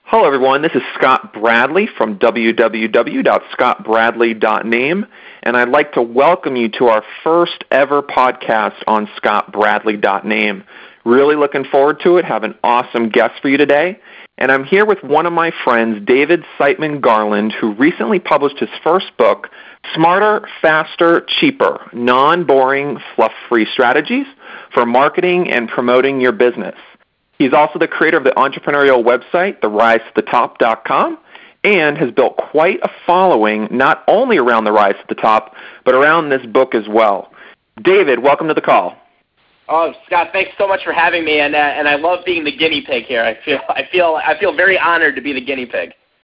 Hello, everyone. This is Scott Bradley from www.scottbradley.name, and I'd like to welcome you to our first ever podcast on scottbradley.name. Really looking forward to it. Have an awesome guest for you today. And I'm here with one of my friends, David Siteman Garland, who recently published his first book, Smarter, Faster, Cheaper, Non-Boring, Fluff-Free Strategies for Marketing and Promoting Your Business. He's also the creator of the entrepreneurial website, therisetothetop.com, and has built quite a following not only around the Rise to the Top, but around this book as well. David, welcome to the call. Oh, Scott, thanks so much for having me, and I love being the guinea pig here. I feel very honored to be the guinea pig.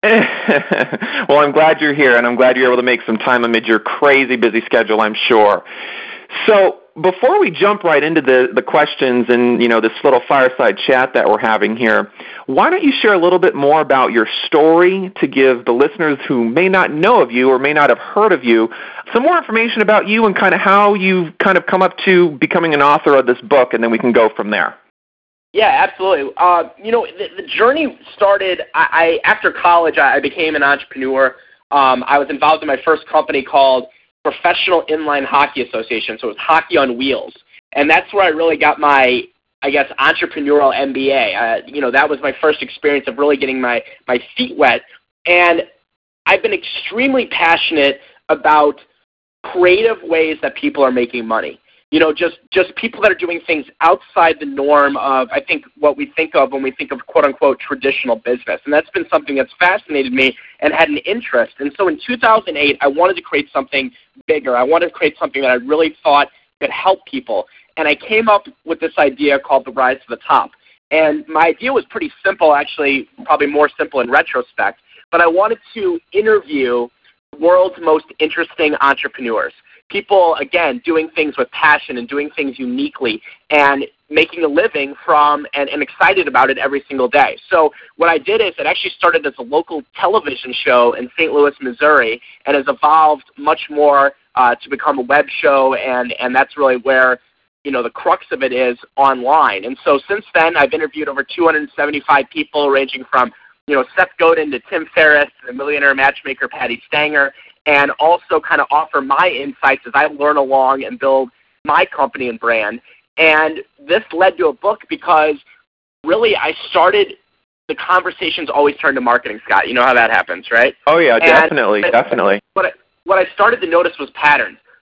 Well, I'm glad you're here, and I'm glad you're able to make some time amid your crazy busy schedule, I'm sure. So before we jump right into the questions and this little fireside chat that we're having here, why don't you share a little bit more about your story to give the listeners who may not know of you or may not have heard of you some more information about you and kind of how you've kind of come up to becoming an author of this book, and then we can go from there. Yeah, absolutely. The journey started, after college, I became an entrepreneur. I was involved in my first company called Professional Inline Hockey Association, so it was Hockey on Wheels. And that's where I really got my, entrepreneurial MBA. That was my first experience of really getting my feet wet. And I've been extremely passionate about creative ways that people are making money. Just people that are doing things outside the norm of, I think, what we think of when we think of quote-unquote traditional business. And that's been something that's fascinated me and had an interest. And so in 2008, I wanted to create something bigger. I wanted to create something that I really thought could help people. And I came up with this idea called the Rise to the Top. And my idea was pretty simple, actually, probably more simple in retrospect. But I wanted to interview the world's most interesting entrepreneurs. People, again, doing things with passion and doing things uniquely and making a living from and excited about it every single day. So what I did is it actually started as a local television show in St. Louis, Missouri, and has evolved much more to become a web show, and that's really where the crux of it is online. And so since then, I've interviewed over 275 people, ranging from Seth Godin to Tim Ferriss to the millionaire matchmaker Patty Stanger, and also kind of offer my insights as I learn along and build my company and brand. And this led to a book because really the conversations always turn to marketing, Scott. You know how that happens, right? Oh, yeah, definitely. What I started to notice was patterns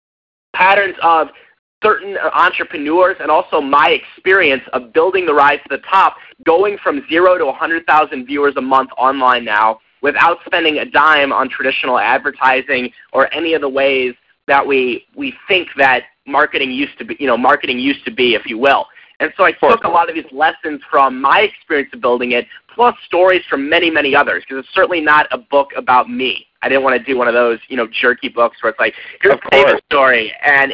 of certain entrepreneurs and also my experience of building the Rise to the Top, going from 0 to 100,000 viewers a month online now, without spending a dime on traditional advertising or any of the ways that we think that marketing used to be, if you will. And so I took a lot of these lessons from my experience of building it, plus stories from many, many others, because it's certainly not a book about me. I didn't want to do one of those, jerky books where it's like, here's David's story, and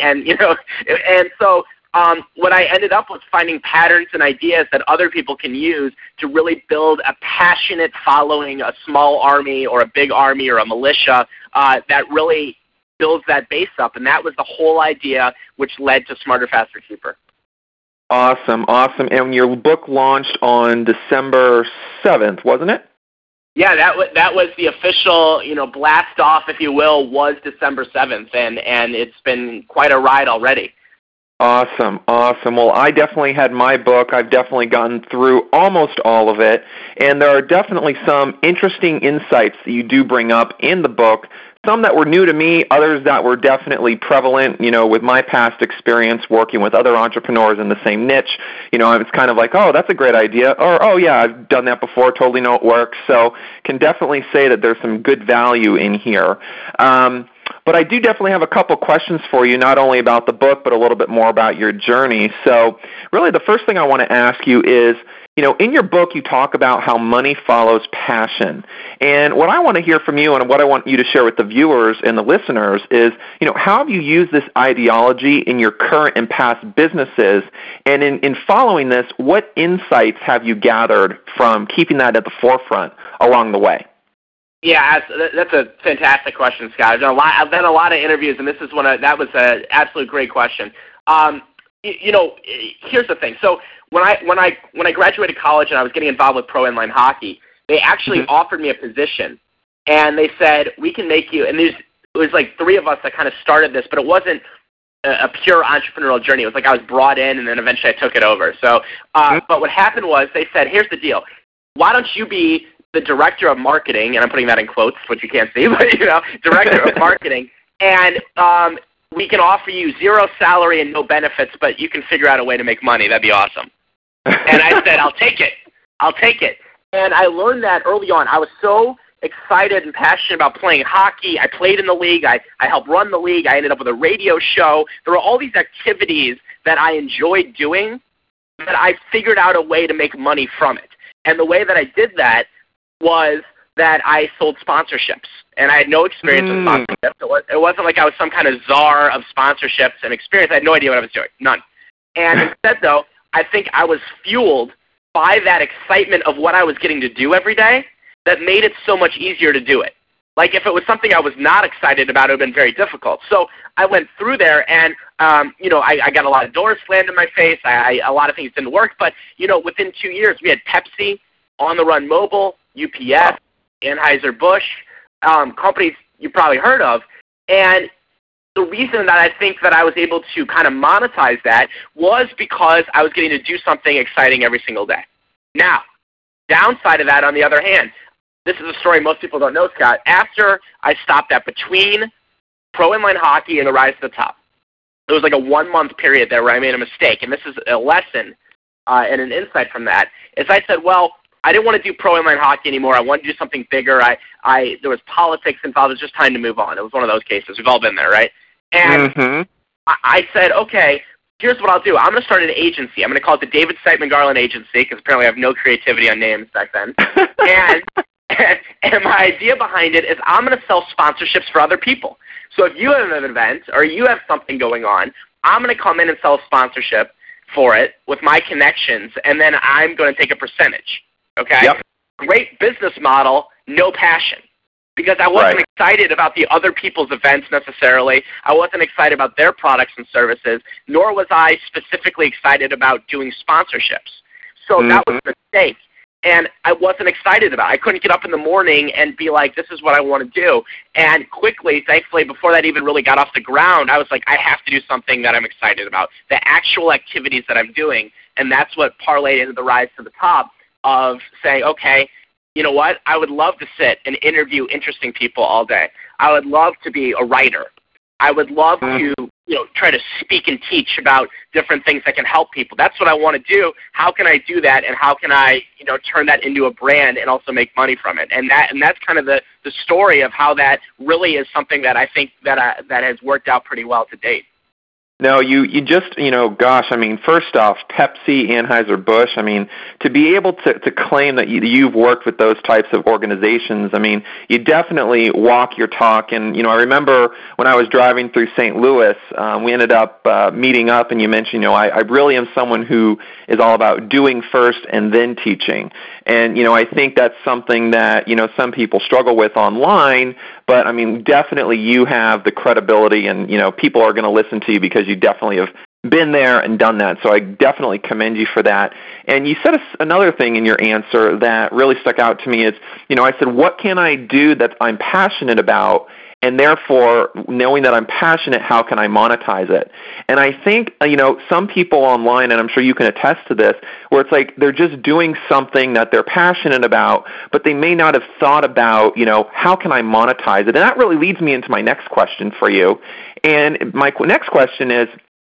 so what I ended up was finding patterns and ideas that other people can use to really build a passionate following, a small army or a big army or a militia that really builds that base up. And that was the whole idea, which led to Smarter, Faster, Cheaper. Awesome. And your book launched on December 7th, wasn't it? Yeah, that was the official, blast off, if you will, was December 7th, and it's been quite a ride already. Awesome. Well, I definitely had my book. I've definitely gotten through almost all of it, and there are definitely some interesting insights that you do bring up in the book, some that were new to me, others that were definitely prevalent, with my past experience working with other entrepreneurs in the same niche. It's kind of like, oh, that's a great idea, or, oh, yeah, I've done that before, totally know it works, so can definitely say that there's some good value in here. But I do definitely have a couple questions for you, not only about the book, but a little bit more about your journey. So really the first thing I want to ask you is, in your book you talk about how money follows passion. And what I want to hear from you and what I want you to share with the viewers and the listeners is, how have you used this ideology in your current and past businesses? And in following this, what insights have you gathered from keeping that at the forefront along the way? Yeah, that's a fantastic question, Scott. I've done a lot of interviews, and that was an absolute great question. Here's the thing. So when I graduated college and I was getting involved with pro inline hockey, they actually offered me a position, and they said, we can make you, and it was like 3 of us that kind of started this, but it wasn't a pure entrepreneurial journey. It was like I was brought in, and then eventually I took it over. So, but what happened was they said, here's the deal. Why don't you be the director of marketing, and I'm putting that in quotes, which you can't see, but, director of marketing, and we can offer you 0 salary and no benefits, but you can figure out a way to make money. That'd be awesome. And I said, I'll take it. I'll take it. And I learned that early on. I was so excited and passionate about playing hockey. I played in the league. I helped run the league. I ended up with a radio show. There were all these activities that I enjoyed doing that I figured out a way to make money from it. And the way that I did that was that I sold sponsorships. And I had no experience with sponsorships. It wasn't like I was some kind of czar of sponsorships and experience. I had no idea what I was doing. None. And instead, though, I think I was fueled by that excitement of what I was getting to do every day that made it so much easier to do it. Like if it was something I was not excited about, it would have been very difficult. So I went through there and, I got a lot of doors slammed in my face. A lot of things didn't work. But, within 2 years, we had Pepsi, On the Run Mobile, UPS, Anheuser-Busch, companies you probably heard of. And the reason that I think that I was able to kind of monetize that was because I was getting to do something exciting every single day. Now, downside of that, on the other hand, this is a story most people don't know, Scott. After I stopped that between pro inline hockey and the rise to the top, there was like a 1-month period there where I made a mistake. And this is a lesson and an insight from that, is I said, well, I didn't want to do pro inline hockey anymore. I wanted to do something bigger. There was politics involved. It was just time to move on. It was one of those cases. We've all been there, right? And I said, okay, here's what I'll do. I'm going to start an agency. I'm going to call it the David Siteman Garland Agency because apparently I have no creativity on names back then. And my idea behind it is I'm going to sell sponsorships for other people. So if you have an event or you have something going on, I'm going to come in and sell a sponsorship for it with my connections, and then I'm going to take a percentage. Okay? Yep. Great business model, no passion. Because I wasn't excited about the other people's events necessarily. I wasn't excited about their products and services, nor was I specifically excited about doing sponsorships. So that was a mistake. And I wasn't excited about it. I couldn't get up in the morning and be like, this is what I want to do. And quickly, thankfully, before that even really got off the ground, I was like, I have to do something that I'm excited about, the actual activities that I'm doing. And that's what parlayed into the rise to the top of saying, okay, you know what? I would love to sit and interview interesting people all day. I would love to be a writer. I would love to, try to speak and teach about different things that can help people. That's what I want to do. How can I do that, and how can I, turn that into a brand and also make money from it? And that's kind of the story of how that really is something that I think that has worked out pretty well to date. No, you just, gosh, I mean, first off, Pepsi, Anheuser-Busch, I mean, to be able to claim that you've worked with those types of organizations, I mean, you definitely walk your talk. And, I remember when I was driving through St. Louis, we ended up meeting up, and you mentioned, I really am someone who is all about doing first and then teaching. And, I think that's something that, some people struggle with online, but, I mean, definitely you have the credibility and, people are going to listen to you because you definitely have been there and done that. So I definitely commend you for that. And you said another thing in your answer that really stuck out to me is, I said, what can I do that I'm passionate about? And therefore, knowing that I'm passionate, how can I monetize it? And I think, some people online, and I'm sure you can attest to this, where it's like they're just doing something that they're passionate about, but they may not have thought about, how can I monetize it? And that really leads me into my next question for you. And my next question is,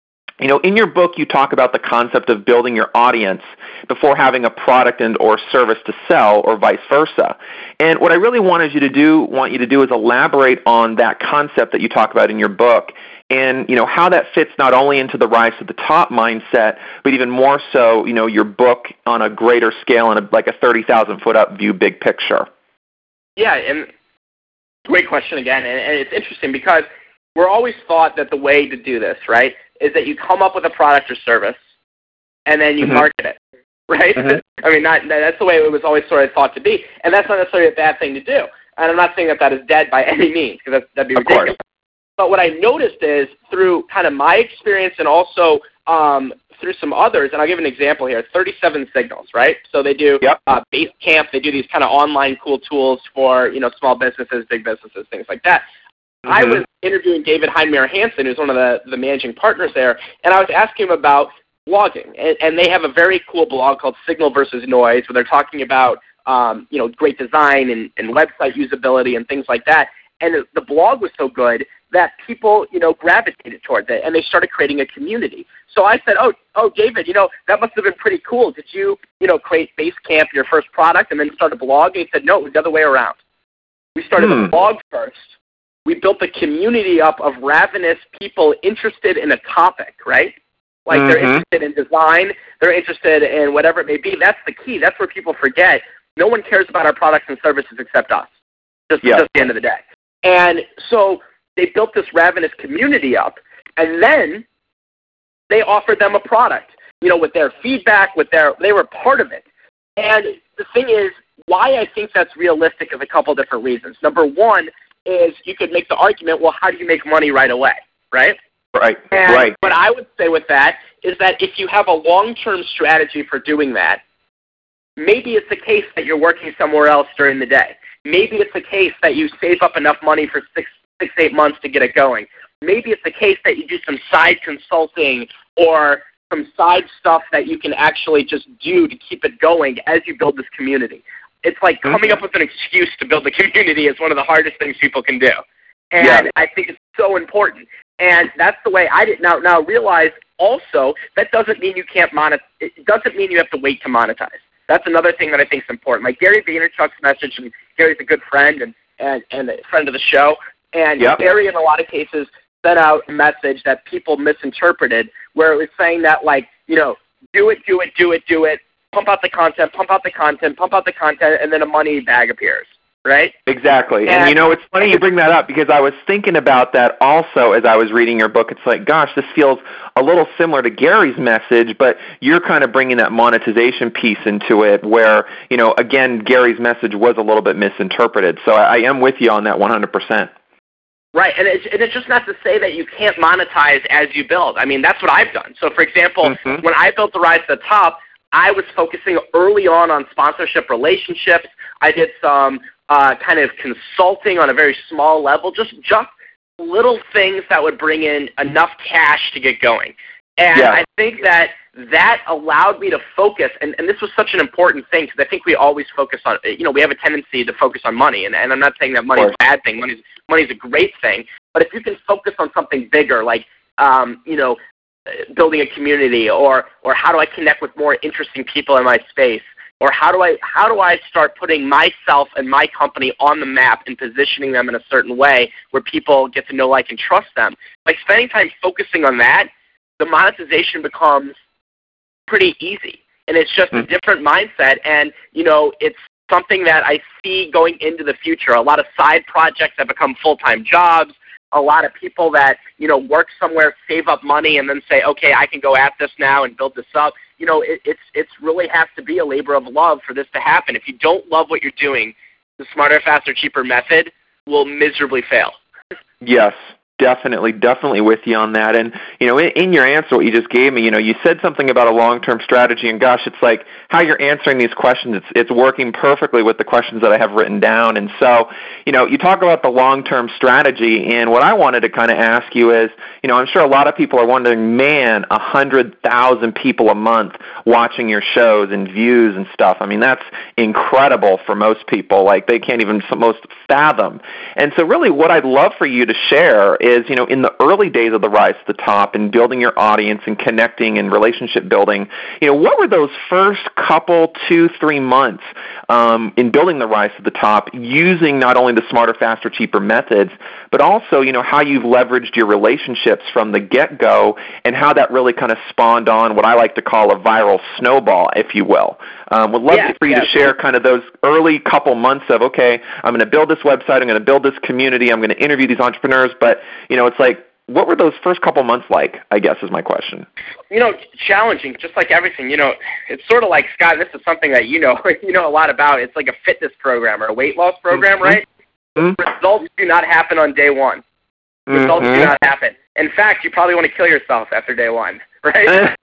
in your book, you talk about the concept of building your audience before having a product and or service to sell, or vice versa. And what I really want you to do is elaborate on that concept that you talk about in your book, and how that fits not only into the rise to the top mindset, but even more so, your book on a greater scale and like a 30,000-foot up view, big picture. Yeah, and great question again, and it's interesting because we're always thought that the way to do this, right, is that you come up with a product or service, and then you market it, right? I mean, that's the way it was always sort of thought to be, and that's not necessarily a bad thing to do. And I'm not saying that is dead by any means, because that'd be ridiculous. But what I noticed is through kind of my experience and also through some others, and I'll give an example here, 37 Signals, right? So they do Basecamp. They do these kind of online cool tools for, small businesses, big businesses, things like that. Mm-hmm. I was interviewing David Heinemeier Hansen, who's one of the managing partners there, and I was asking him about blogging. And they have a very cool blog called Signal versus Noise, where they're talking about, great design and website usability and things like that. And the blog was so good that people, gravitated towards it, and they started creating a community. So I said, oh, David, that must have been pretty cool. Did you, create Basecamp, your first product, and then start a blog? And he said, no, it was the other way around. We started a blog first. We built a community up of ravenous people interested in a topic, right? Like they're interested in design, they're interested in whatever it may be. That's the key. That's where people forget. No one cares about our products and services except us, just at the end of the day. And so they built this ravenous community up, and then they offered them a product, with their feedback, they were part of it. And the thing is, why I think that's realistic is a couple different reasons. Number one is you could make the argument, well, how do you make money right away, right? Right, and right. What I would say with that is that if you have a long-term strategy for doing that, maybe it's the case that you're working somewhere else during the day. Maybe it's the case that you save up enough money for 8 months to get it going. Maybe it's the case that you do some side consulting or some side stuff that you can actually just do to keep it going as you build this community. It's like coming up with an excuse to build a community is one of the hardest things people can do. And I think it's so important. And that's the way I did. Now realize also that doesn't mean you can't monetize. It doesn't mean you have to wait to monetize. That's another thing that I think is important. Like Gary Vaynerchuk's message, and Gary's a good friend and a friend of the show. And Gary, in a lot of cases, sent out a message that people misinterpreted, where it was saying that, do it, pump out the content, and then a money bag appears, right? Exactly. And, it's funny you bring that up, because I was thinking about that also as I was reading your book. It's like, gosh, this feels a little similar to Gary's message, but you're kind of bringing that monetization piece into it where, again, Gary's message was a little bit misinterpreted. So I am with you on that 100%. Right, and it's just not to say that you can't monetize as you build. I mean, that's what I've done. So, for example, when I built The Rise to the Top, I was focusing early on sponsorship relationships. I did some kind of consulting on a very small level, just little things that would bring in enough cash to get going. And I think that allowed me to focus, and this was such an important thing, because I think we always focus on, we have a tendency to focus on money, and I'm not saying that money is a bad thing. Money's a great thing, but if you can focus on something bigger, like, building a community, or how do I connect with more interesting people in my space, or how do I start putting myself and my company on the map and positioning them in a certain way where people get to know, like, and trust them. Like, spending time focusing on that, the monetization becomes pretty easy, and it's just a different mindset, and it's something that I see going into the future. A lot of side projects that become full-time jobs, a lot of people that work somewhere, save up money, and then say, okay, I can go at this now and build this up. It's really has to be a labor of love for this to happen. If you don't love what you're doing, the Smarter, Faster, Cheaper method will miserably fail. Yes. Definitely with you on that. And, in your answer, what you just gave me, you said something about a long-term strategy, and gosh, it's like how you're answering these questions, it's working perfectly with the questions that I have written down. And so, you talk about the long-term strategy, and what I wanted to kind of ask you is, I'm sure a lot of people are wondering, man, 100,000 people a month watching your shows and views and stuff. I mean, that's incredible for most people. Like, they can't even most fathom. And so really what I'd love for you to share is, in the early days of The Rise to the Top and building your audience and connecting and relationship building, what were those first couple, 2-3 months in building The Rise to the Top using not only the Smarter, Faster, Cheaper methods, but also, how you've leveraged your relationships from the get-go and how that really kind of spawned on what I like to call a viral snowball, if you will. Would love for you to share kind of those early couple months of, okay, I'm going to build this website, I'm going to build this community, I'm going to interview these entrepreneurs, but, it's like, what were those first couple months like, I guess is my question. Challenging, just like everything. It's sort of like, Scott, this is something that you know a lot about. It's like a fitness program or a weight loss program, right? Results do not happen on day one. Results do not happen. In fact, you probably want to kill yourself after day one. right?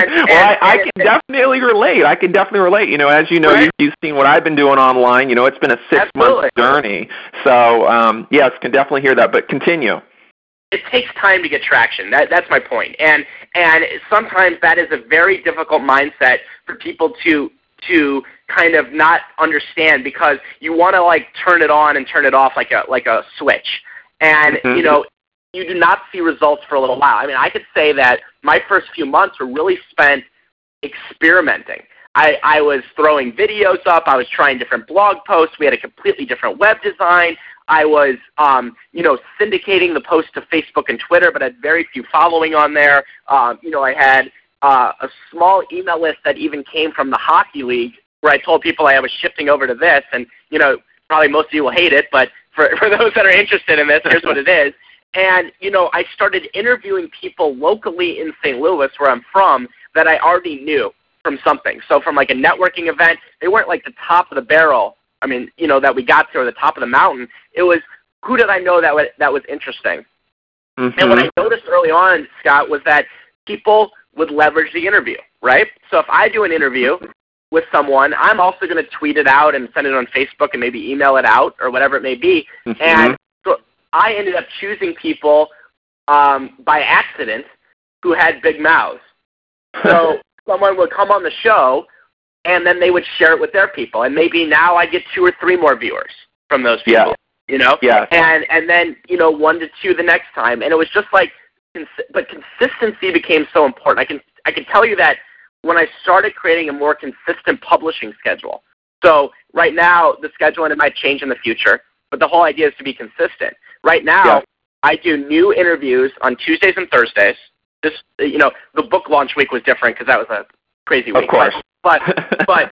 I can definitely relate. I can definitely relate. As you know, right? you've seen what I've been doing online. It's been a 6-month journey. So, yes, can definitely hear that. But continue. It takes time to get traction. That's my point. And sometimes that is a very difficult mindset for people to kind of not understand, because you want to like turn it on and turn it off like a switch. And you do not see results for a little while. I mean, I could say that my first few months were really spent experimenting. I was throwing videos up. I was trying different blog posts. We had a completely different web design. I was, syndicating the posts to Facebook and Twitter, but had very few following on there. I had a small email list that even came from the hockey league, where I told people I was shifting over to this. And, probably most of you will hate it, but for those that are interested in this, here's what it is. And, I started interviewing people locally in St. Louis, where I'm from, that I already knew from something. So from like a networking event, they weren't like the top of the barrel. I mean, that we got to, or the top of the mountain. It was, who did I know that was interesting? Mm-hmm. And what I noticed early on, Scott, was that people would leverage the interview, right? So if I do an interview with someone, I'm also going to tweet it out and send it on Facebook and maybe email it out or whatever it may be. Mm-hmm. And so I ended up choosing people by accident who had big mouths. So someone would come on the show, and then they would share it with their people. And maybe now I get 2 or 3 more viewers from those people, Yeah. And then, 1 to 2 the next time. And it was just like, but consistency became so important. I can tell you that when I started creating a more consistent publishing schedule. So right now, the schedule, and it might change in the future, but the whole idea is to be consistent. Right now, I do new interviews on Tuesdays and Thursdays. This, the book launch week was different because that was a crazy week. Of course. But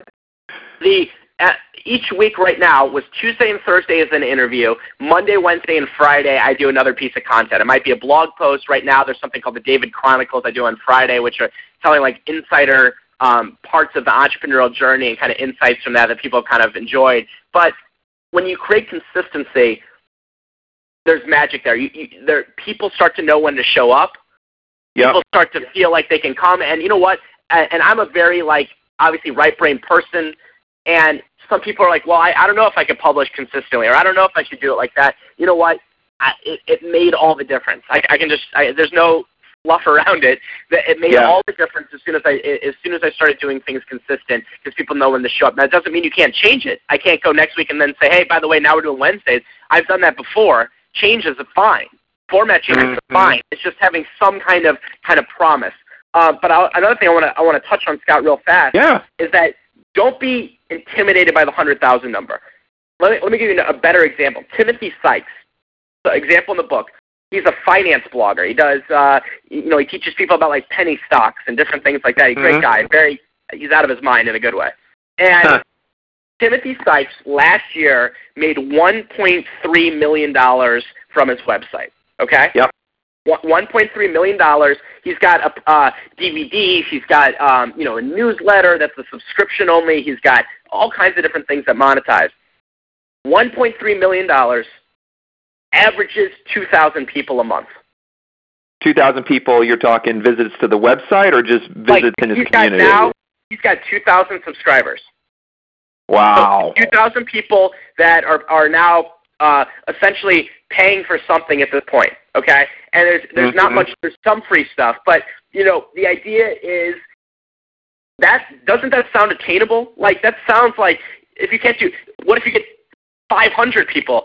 each week right now was Tuesday and Thursday is an interview. Monday, Wednesday, and Friday I do another piece of content. It might be a blog post. Right now there's something called the David Chronicles I do on Friday, which are telling like insider parts of the entrepreneurial journey and kind of insights from that people have kind of enjoyed. But when you create consistency, there's magic there. People start to know when to show up. Yep. People start to feel like they can come. And you know what? And I'm a very obviously right-brain person, and some people are like, well, I don't know if I could publish consistently, or I don't know if I should do it like that. You know what? It made all the difference. There's no fluff around it. It made all the difference as soon as I started doing things consistent, because people know when to show up. Now, that doesn't mean you can't change it. I can't go next week and then say, hey, by the way, now we're doing Wednesdays. I've done that before. Changes are fine. Format changes are fine. It's just having some kind of promise. But another thing I want to touch on, Scott, real fast, is that don't be intimidated by the 100,000 number. Let me give you a better example. Timothy Sykes, the example in the book. He's a finance blogger. He does, he teaches people about like penny stocks and different things like that. He's a great guy. He's out of his mind in a good way. And Timothy Sykes last year made $1.3 million from his website. Okay. Yep. $1.3 million. He's got DVDs. He's got a newsletter that's a subscription only. He's got all kinds of different things that monetize. $1.3 million averages 2,000 people a month. 2,000 people. You're talking visits to the website, or just visits in his community? He's got 2,000 subscribers. Wow. So 2,000 people that are now essentially paying for something at this point. Okay, and there's not much. There's some free stuff, but the idea is doesn't that sound attainable? Like, that sounds like, what if you get 500 people?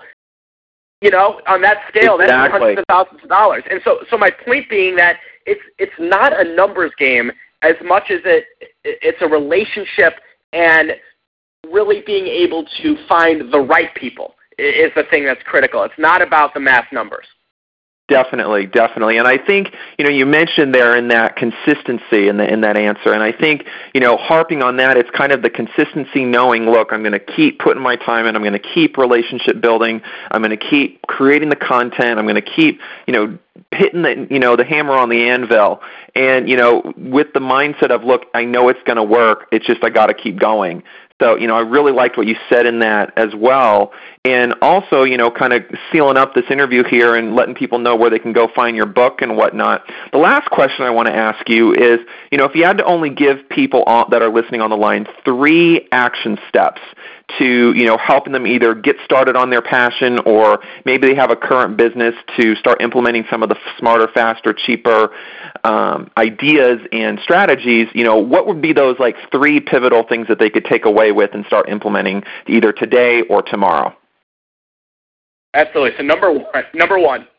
On that scale, exactly. That's hundreds of thousands of dollars. And so my point being that it's not a numbers game as much as it's a relationship, and really being able to find the right people is the thing that's critical. It's not about the math numbers. Definitely. And I think, you mentioned there in that consistency in that answer, and I think, harping on that, it's kind of the consistency, knowing, look, I'm going to keep putting my time in, I'm going to keep relationship building, I'm going to keep creating the content, I'm going to keep, hitting the hammer on the anvil, and, with the mindset of, look, I know it's going to work, it's just I got to keep going. So, I really liked what you said in that as well. And also, kind of sealing up this interview here and letting people know where they can go find your book and whatnot. The last question I want to ask you is, if you had to only give people that are listening on the line 3 action steps to, helping them either get started on their passion, or maybe they have a current business to start implementing some of the smarter, faster, cheaper ideas and strategies, what would be those 3 pivotal things that they could take away with and start implementing either today or tomorrow? Absolutely. So number one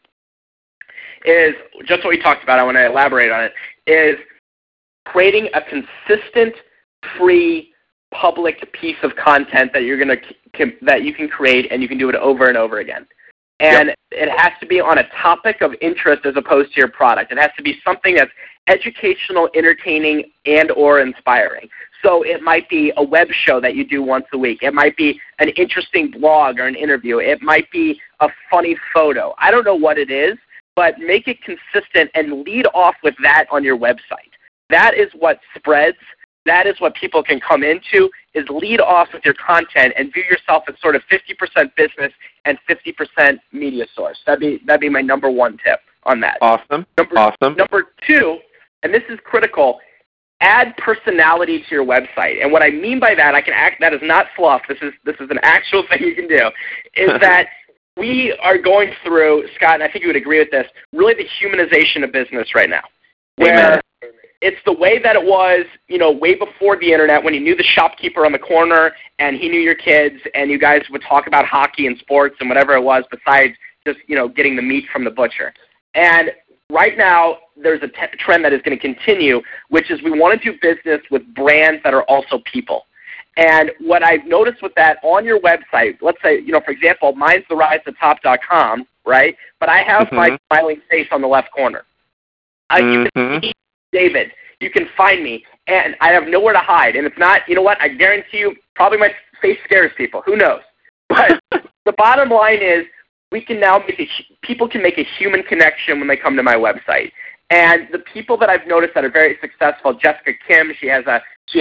is just what we talked about. I want to elaborate on it. Is creating a consistent, free, public piece of content that that you can create, and you can do it over and over again. And It has to be on a topic of interest as opposed to your product. It has to be something that's educational, entertaining, and or inspiring. So it might be a web show that you do once a week. It might be an interesting blog or an interview. It might be a funny photo. I don't know what it is, but make it consistent and lead off with that on your website. That is what spreads. That is what people can come into, is lead off with your content and view yourself as sort of 50% business and 50% media source. That'd be my number 1 tip on that. Awesome. Number 2, and this is critical, add personality to your website. And what I mean by that, that is not fluff. This is an actual thing you can do, is that we are going through, Scott, and I think you would agree with this, really the humanization of business right now. Where it's the way that it was, way before the internet, when you knew the shopkeeper on the corner and he knew your kids, and you guys would talk about hockey and sports and whatever it was besides just, getting the meat from the butcher. And right now, there's a trend that is going to continue, which is we want to do business with brands that are also people. And what I've noticed with that on your website, let's say, for example, mine's therisetotop.com, right? But I have my smiling face on the left corner. You can see David. You can find me, and I have nowhere to hide. And it's not, I guarantee you, probably my face scares people. Who knows? But the bottom line is, we can now people can make a human connection when they come to my website. And the people that I've noticed that are very successful, Jessica Kim, she has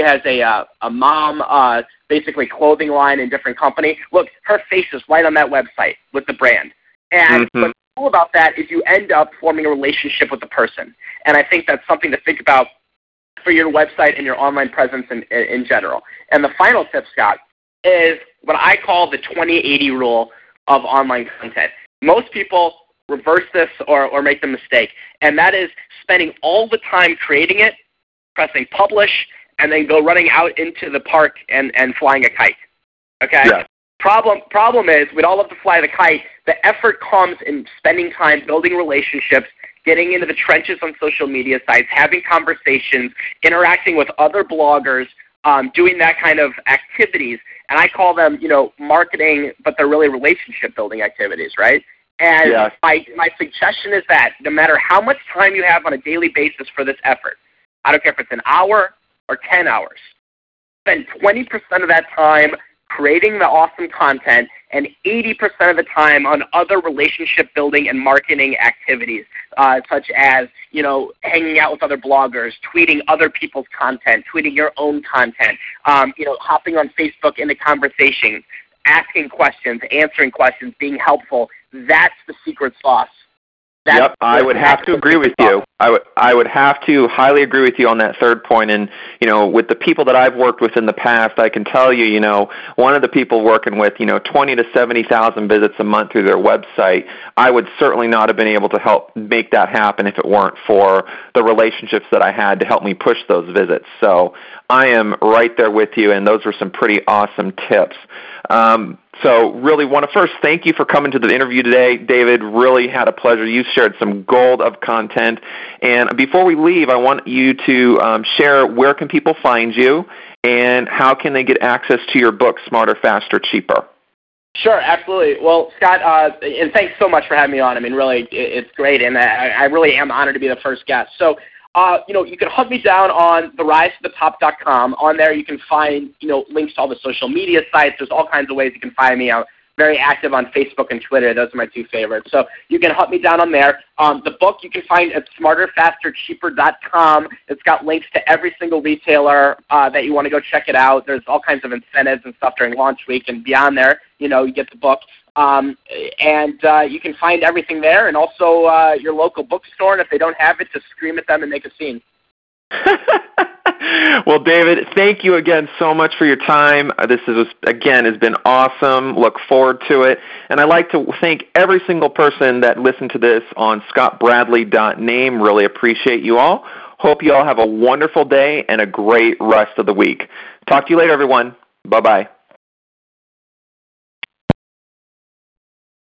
a mom, basically clothing line in different company. Look, her face is right on that website with the brand. And what's cool about that is you end up forming a relationship with the person. And I think that's something to think about for your website and your online presence in general. And the final tip, Scott, is what I call the 20-80 rule of online content. Most people reverse this or make the mistake, and that is spending all the time creating it, pressing publish, and then go running out into the park and flying a kite. Okay? Yeah. Problem is, we'd all love to fly the kite. The effort comes in spending time building relationships, getting into the trenches on social media sites, having conversations, interacting with other bloggers, doing that kind of activities. And I call them, marketing, but they're really relationship building activities, right? And my suggestion is that no matter how much time you have on a daily basis for this effort, I don't care if it's an hour or 10 hours, spend 20% of that time creating the awesome content and 80% of the time on other relationship building and marketing activities, such as, hanging out with other bloggers, tweeting other people's content, tweeting your own content, hopping on Facebook into conversations, asking questions, answering questions, being helpful. That's the secret sauce. I would have to agree with you. I would have to highly agree with you on that third point. And, with the people that I've worked with in the past, I can tell you, one of the people working with, 20 to 70,000 visits a month through their website, I would certainly not have been able to help make that happen if it weren't for the relationships that I had to help me push those visits. So I am right there with you, and those were some pretty awesome tips. So really want to first thank you for coming to the interview today, David. Really had a pleasure. You shared some gold of content. And before we leave, I want you to share where can people find you and how can they get access to your book, Smarter, Faster, Cheaper? Sure, absolutely. Well, Scott, and thanks so much for having me on. I mean, really, it's great, and I really am honored to be the first guest. So, you can hunt me down on therisetotop.com. On there, you can find, links to all the social media sites. There's all kinds of ways you can find me. I'm very active on Facebook and Twitter. Those are my two favorites. So you can hunt me down on there. The book you can find at smarterfastercheaper.com. It's got links to every single retailer that you want to go check it out. There's all kinds of incentives and stuff during launch week, and beyond there, you get the book. And you can find everything there, and also your local bookstore. And if they don't have it, just scream at them and make a scene. Well, David, thank you again so much for your time. This has been awesome. Look forward to it. And I'd like to thank every single person that listened to this on scottbradley.name. Really appreciate you all. Hope you all have a wonderful day and a great rest of the week. Talk to you later, everyone. Bye-bye.